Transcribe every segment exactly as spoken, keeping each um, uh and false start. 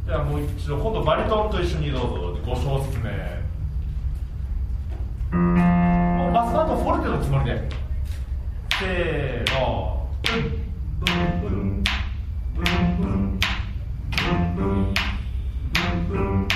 ではもう一度今度バリトンと一緒にどうぞご小節目。もうバスパートフォルテのつもりでせーのブンブンブンブンブンブンブンブンブン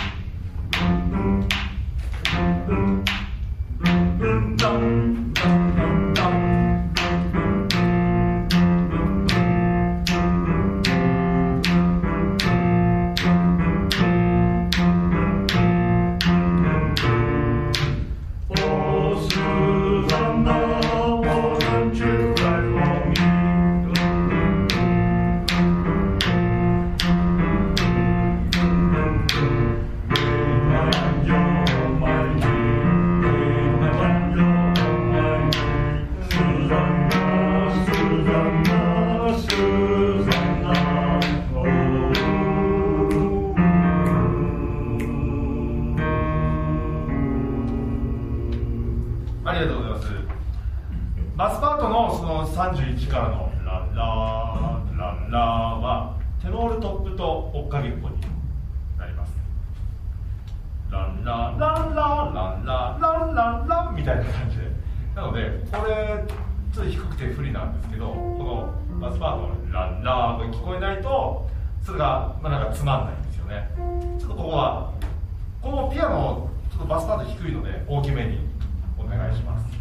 ありがとうございます。バスパートのそのさんじゅういちからのランラーランラーはテノールトップと追っかけっこになります。ランラーランラーランラーランランランみたいな感じで、なのでこれちょっと低くて不利なんですけど、このバスパートのランラーが聞こえないとそれがまあなんかつまんないんですよね。ちょっとここはこのピアノちょっとバスパート低いので大きめにお願いします。